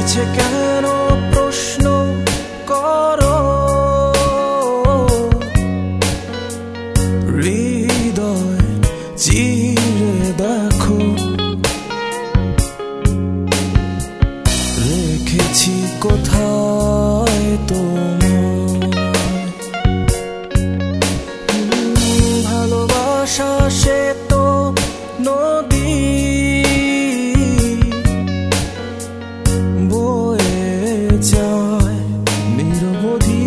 মিছে কেন প্রশ্ন করো হৃদয় চিরে দেখো রেখেছি কোথায় তোমায় ভালোবাসা সে তো নদী বয়ে যায় নিরবধি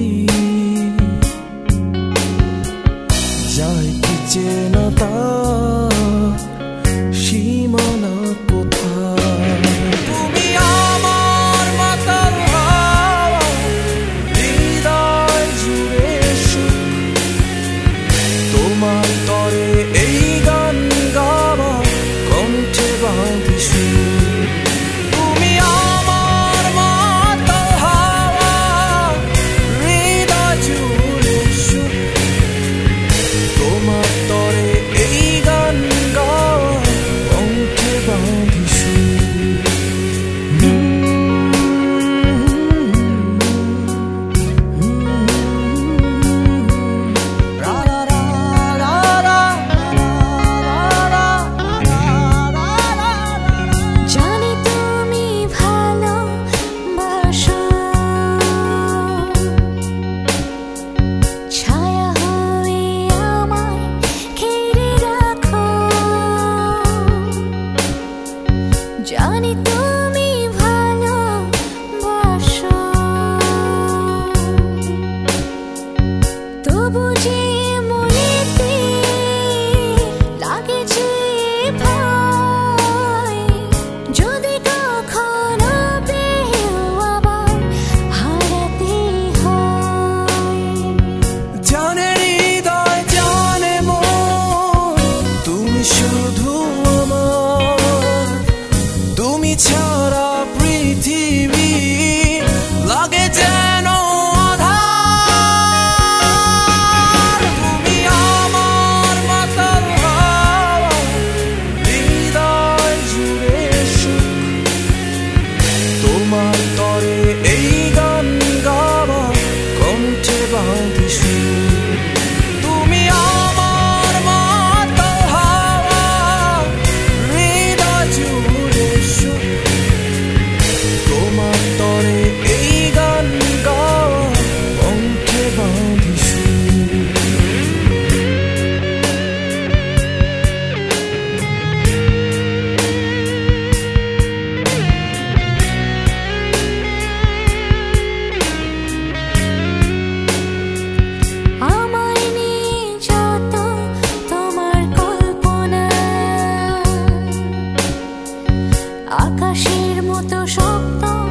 যায় কি চেনা তার সীমানা কোথায় তুমি আমার মাতাল হাওয়া হৃদয় জুড়ে সুখ তোমার তরে এই গান গাওয়া কণ্ঠে বাঁধি সুর তুমি আমার মাতাল হাওয়া হৃদয় জুড়ে সুখ তোমার তরে এই গান গাওয়া কণ্ঠে বাঁধি জানি তুমি ভালোবাসো ছায়া হয়ে আমায় ঘিরে রাখো জানি তুমি ভালোবাসো তবু যে মনেতে লাগে যে ভয় যদি কখনো পেয়েও আবার হারাতে হয় জানে হৃদয় জানে মন তুমি শুধু আমার তুমি ছাড়া পৃথিবী লাগে যেন আঁধার তুমি আমার মাতাল হাওয়া হৃদয় জুড়ে সুখ তোমার তরে এই গান গাওয়া কণ্ঠে বাঁধি সুর তুমি আমার মাতাল হাওয়া হৃদয় জুড়ে সুখ তোমার তরে এই গান গাওয়া কণ্ঠে বাঁধি সুর আমায় নিয়ে যত তোমার কল্পনা আকাশের মতো শব্দ